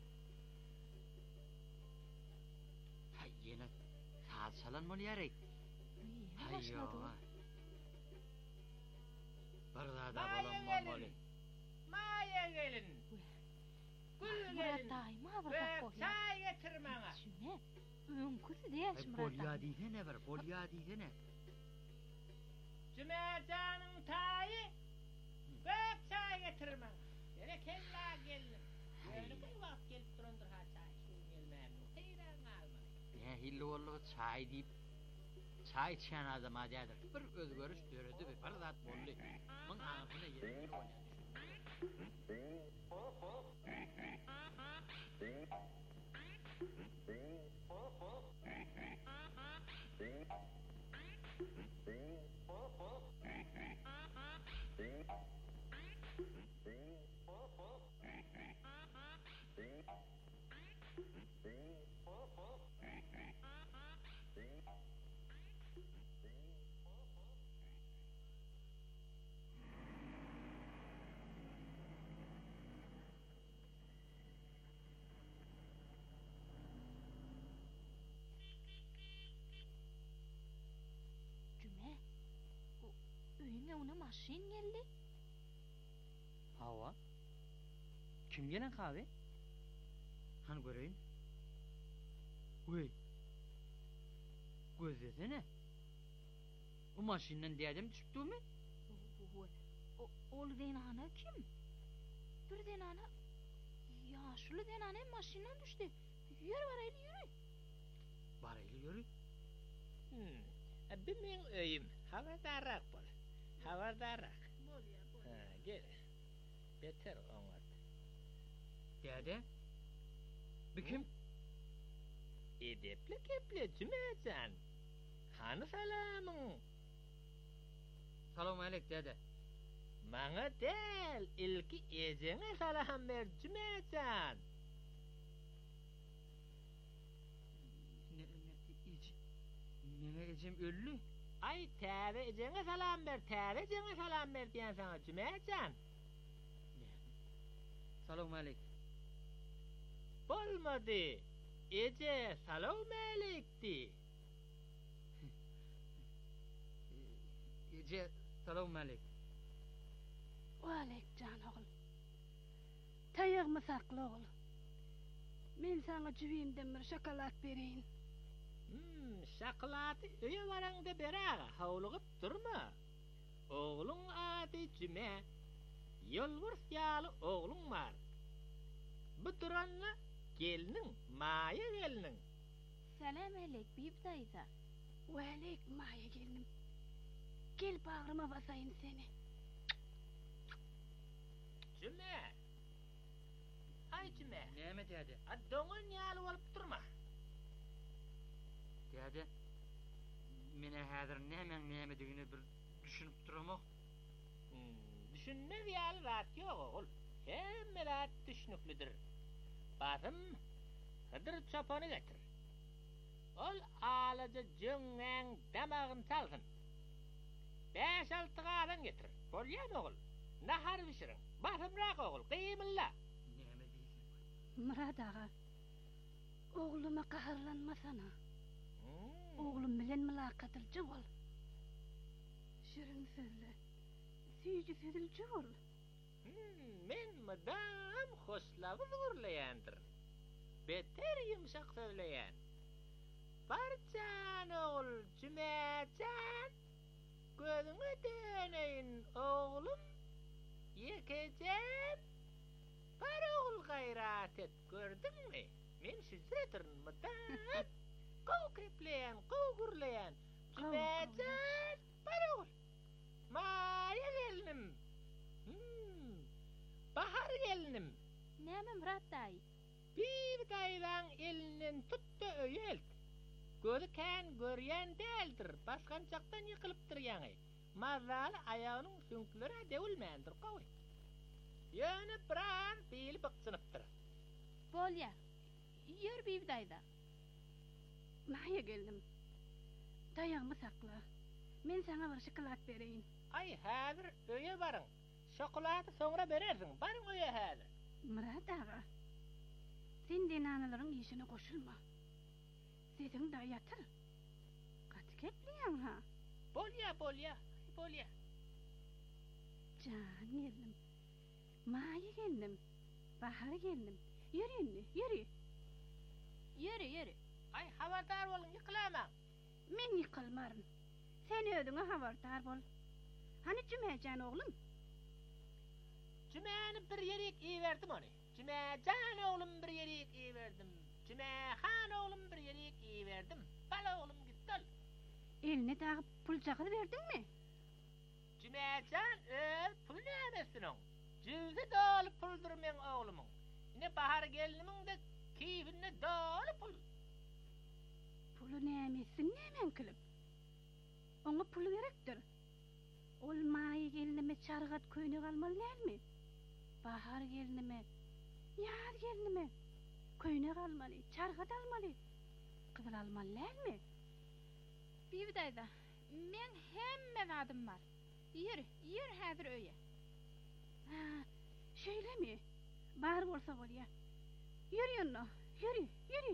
Hay yine saat çalan mı yarayı? Hay yo. Bar da bulanmamalı. Maya gelin. Gül gelin. Bök çay getir bana. Şüne, öňküsü diýär Murat. Bolýa diýene bir, bolýa diýene. Cümejanyň taýy. Bök çay getir bana. Ene kella gelin. Ýöne bir wagt gelip durandyr ha çay. Şu gelmän. Heyran alma. Ne hilli bolýar çay diýip çay içen adama diýerdir. Bir özgörüş döredi bir zat boldy. Muň aňyna ýetir. Öýüňe ona maşyn geldi. Hawa. Kim gelen kahve? Han göreyim. Uy. Gözlesene. O maşinden diýdim düşüpdi mi? Ol denana kim? Bir denana ýaşly denana maşynan düşdi. Ýürü barayly ýürü. Barayly ýürü. Bir men öýüm hawadarrak bol. Hawadarrak. Ha, gel. Beter oňat. Dede. Bir kim? Edepli kepli Cümecan. Hanı salamın. Salam aleyk dede. Maňa del, ilki ejeňe salam ber Cümecan. Mene ejim öllü. Ay täze ejeňe salam ber, täze ejeňe salam ber diýen saňa Cümecan. Salam aleyk. Bolmady. Eje salam alekdi. Ece salam aleyk. Walek can oğul. Tayağımı sakla oğul. Men sana cüvimden bir şokolat bereyim. Şokolaty öýe baraňda beraga, hawlygyp durma. Oğluň ady Cüme. Ýolburs ýaly oğluň bar. Bu duranla geliniň, maýa geliniň. Selam aleyk Bibdayda. Walek maya gelinim. Gel bağrıma basayım seni. Cüme. Ay Cüme. Näme dede? Adoňa ýaly bolup durma. Dede. Mene häzir näme digini bir düşünüp duramak. Düşünme ýaly rahat ýok ogul. Hemme rahat düşünüklidir. Batym, Hıdır çapany getir. Ol alaca jöňeň damagyny çalsın. 5-6 gadan getir. Bolýan ogul. Nahar bişiriň. Batymrak ogul, gymylla. Näme diýsin? Murad ağa. Oğluma qaharlanmasana. Oğlum bilen mülakatylçy bol. Şirin sözle. Süýji sözülçi bol. Men madam hoşlawy gurlaýandyr. Beter ýumşak söýleýän. Barçan ogul Cümecan. Gözüňe deneyin oğlum. Yekejem. Bar ogul gayrat et, gördüňmi? Men sizretirn madam. Gow krepleýän, gow gurlaýan. Cümecan, bar ogul. Maýa gelinim. Bahar gelinim. Näme Murad daý? Bir daylan elinden tuttu öyelt. Gözü kän görýän däldir. Baskançaktan ýykylypdyr ýaňy. Mazaly aýagynyň süňkleri dewilmändir gowy. Ýöne birar beli byksynypdyr. Bolýar. Ýör Bibdayda. Maýa gelinim. Tayağımı sakla. Men sana bir şokolat bereyim. Ay häzir öýe baryň. Şokolaty soňra berersiň. Baryň öýe häzir. Murad ağa. Sen denanalaryň işine koşulma. Seziň da ýatyr. Gaty kepliýän ha. Bolýa. Can gelinim. Maýa gelinim. Bahar gelinim. Ýöri. Ýöri. Ay habardar bolun, ýykylamaň. Men ýykylmaryn. Sen ödüňe habardar bol. Hani Cümecan oğlum? Cümeni bir yerik iýerdim ony. Cümecan oğlum bir yerik iýerdim. Cümehan oğlum bir yerik iýerdim. Bala oğlum gitdil. Eline tagyp pul jagyp berdiňmi? Cümecan pul nämesiniň? Jüzi dolu puldur men oğlumyň. Ine bahar gelinimiň de kiyifine dolu pul. Pulu nämesin nämen kilip? Oňa pul gerekdir. Ol maýa gelinime çargat köýne galmaly näme? Bahar gelinime, ýar gelinime köýne galmaly, çargat almaly. Gyzyl almaly näme? Bibdayda, men hemme wadım bar. Ýür häzir öýe. Ha, şeýlemi? Bar bolsa bolýar. Ýüri ýonno, ýüri.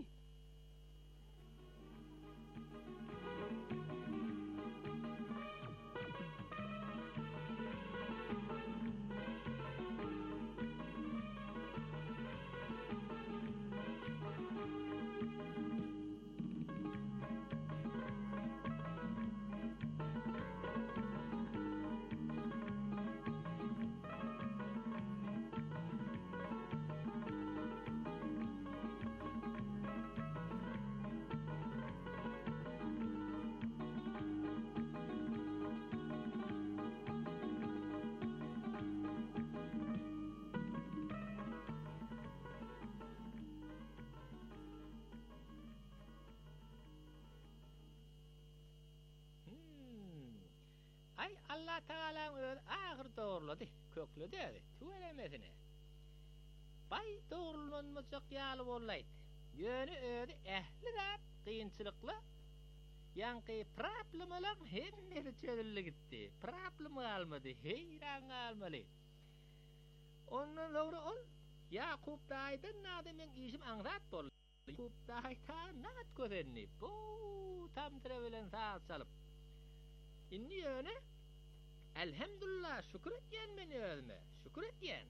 Allah Taala'nın öz ahir doğruladı, kökledi edi. Tüvelemesine. Bay doğrulanmayacak ýaly bollaydy. Ýöne ödi ähli zat kynçylykly. Ýanky problemalar hemmesi çözüldi gitdi. Problem almady, heyran almaly. Ondan sonra ol Yakup daýdan nadamyň işim aňzat boldy. Yakup daýdan nat görenni. Bu tam tire bilen saat salyp. Inni ýöne elhamdülillah şükür etýän meni özüme. Şükür etýän.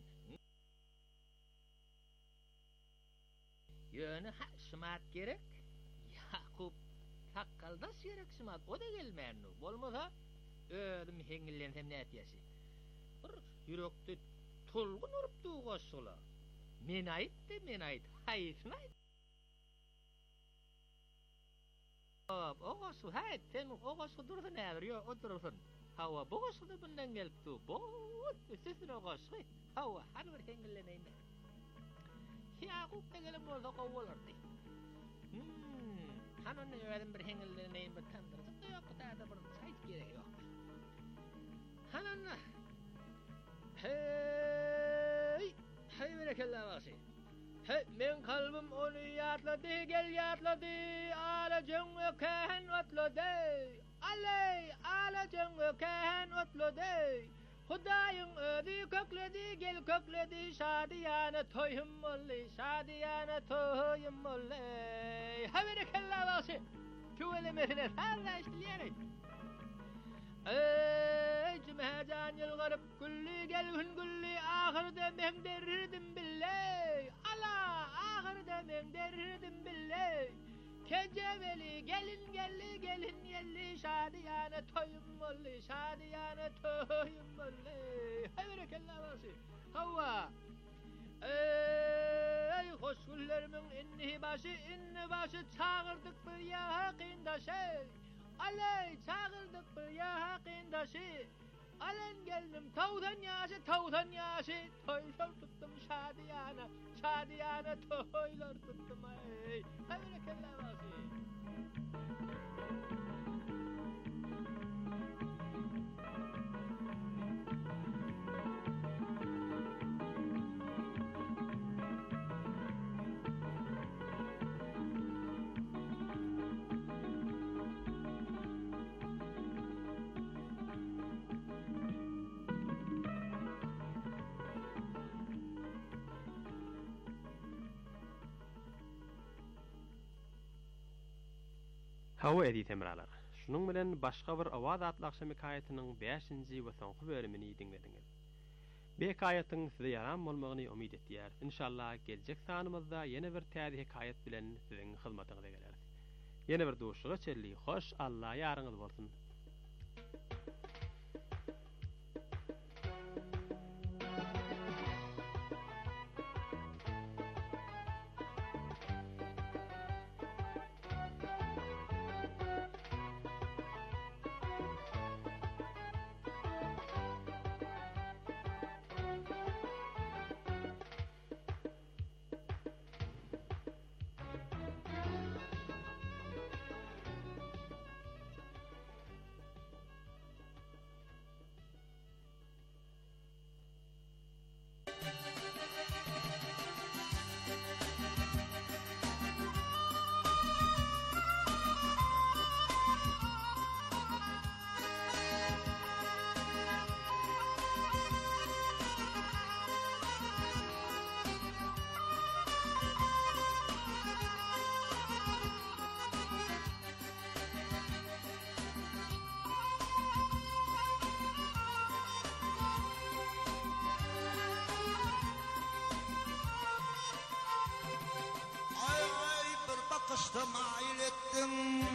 Ýöne şymat gerek. Yakup takkaldas gerek şymat. O da gelmänni. Bolmasa özüm heňillensem näetýäsi. Bir ýürekde tulgun urupdy goşula. Men aýtdy, men aýt. Haýsyn aýt. O goşul haýt, sen o goşul dursun näber? Ýok, o dursun. Hawa bu goşul da bundan gelipdi. Bu sizin o goşul. Hawa har bir heňilleneýin. Yakup da gelip bolsa gowulardy. Hanan öýden bir heňilleneýin bir tandyrsy ýok, da bir saýt gerek ýok. Hanan hey berekellah basy. Hey men kalbim onu ýatlady, gel ýatlady. Ala jöňe kähen otlady. Ala jöňe kähen otlady. Hudaýyň özi kökledi, gel kökledi. Şadiýana toýum bolly, şadiýana toýum bolly. Hey berekellah basy. Tüwelemesine sarlaşdylýar. Ey cümhecan yılgarıp gülli gelgün gülli ahırda men derirdim billey. Ala ahırda men derirdim billey. Keceveli gelin gelli şadiyana toyum bolli şadiyana toyum bolli. Hey berekellah basy. Hawa ey hoş güllerimin inni başı çağırdık bir yaqindaşy. Alay çağırdık bir yaqindaşy. Alen geldim tawdan ýaşy. Toýlar tuttum şadiyana toýlar tuttum ey. Berekellah basy. Hawa edi temralar. Şunun bilen başga bir awaz atly akşam hikayetynyň 5-nji we soňky bölümini dinlediňiz. Bu hikayetyň size ýaram bolmagyny umyt etýär. Inşallah geljek sanymyzda ýene bir täze hikayet bilen siziň hyzmatyňyza geleriz. Ýene bir duşuga çelli, hoş Allah ýarıňyz bolsun. bakışta mail ettim.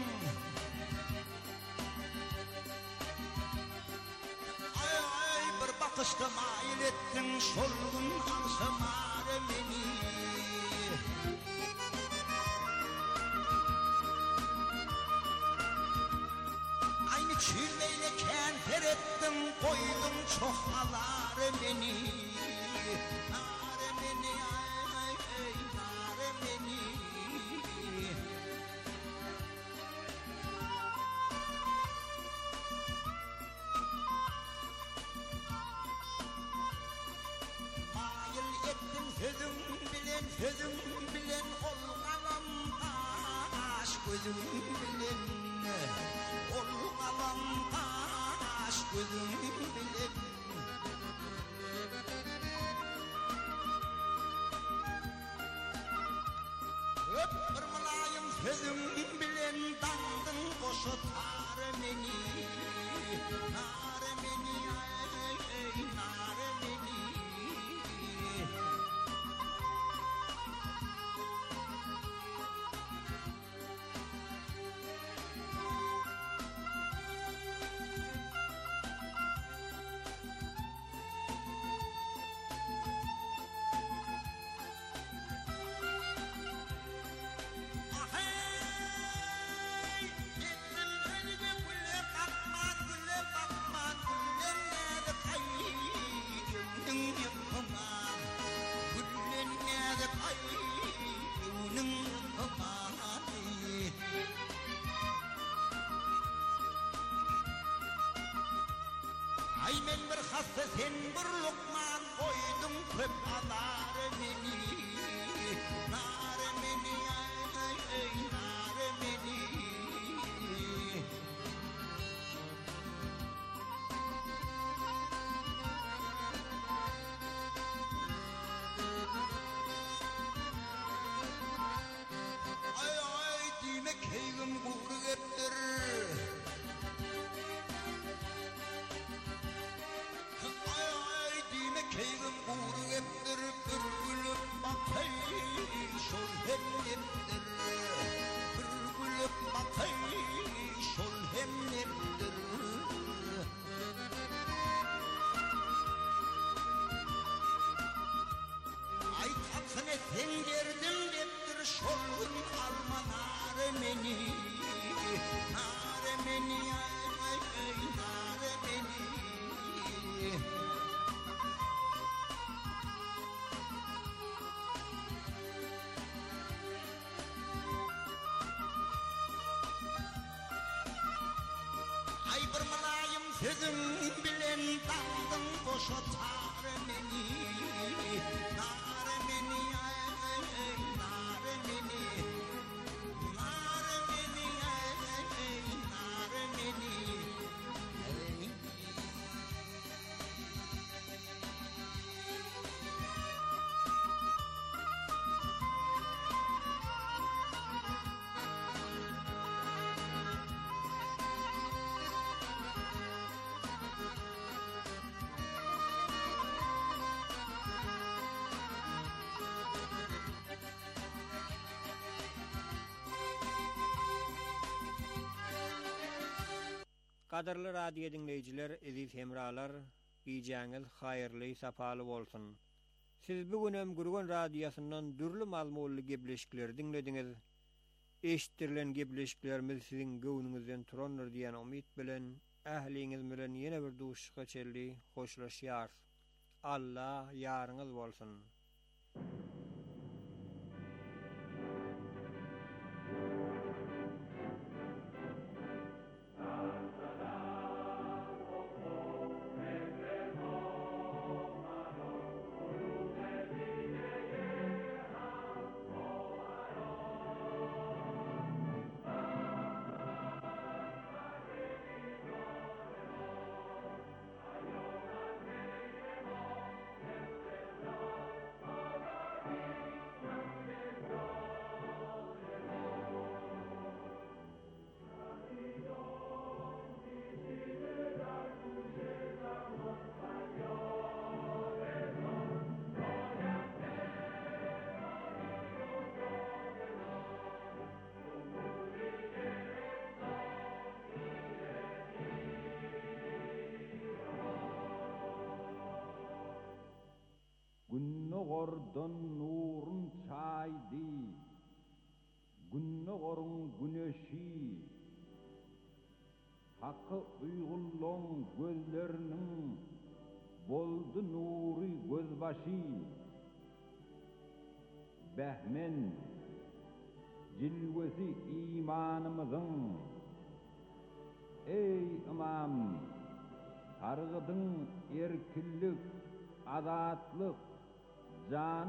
Ay bir bakışta mail ettim, şolgun akşamar meni. Aynı çürmeyle kenter ettim, koydum çok alar beni. sözüm bilen ol kalam taş gözüm bilen ol kalam taş gözüm bilen bir mulayim sözüm bilen dağdın koşutar meni nar meni ay nar meni Ay men bir hasta sen bir lokman koydum köp alar meni nar meni ay nar meni ay dime keygim gurgettir keygim gurgettir bir gülüp bakay şol hemnettir bir gülüp bakay şol hemnettir ay tatsın sen derdim deptir şol gün almanar meni nar meni ay nar meni ay bir mulayim sözüm bilen dağdın boşatar meni nar meni ay nar meni nar meni ay nar meni Qadarly radio dinleyijiler, eziz hemralar, iýjaňyz haýyrly, sapaly bolsun. Siz bugünem Gurgun radiosundan dürli malmully gebleşikler dinlediňiz. Eşitdirilen gebleşiklerimiz sizin göwnüňizden turandyr diýen umyt bilen ähliňiz bilen ýene bir duşuşga çelli hoşlaşýar. Allah ýaryňyz bolsun. Günnogordan nurun çaydi, günnogorun güneşi, hakkı uygullan gözlerinin boldu nuri gözbaşı, behmen cilvesi imanımızın, ey imam, targıdın erkillik, azatlık, can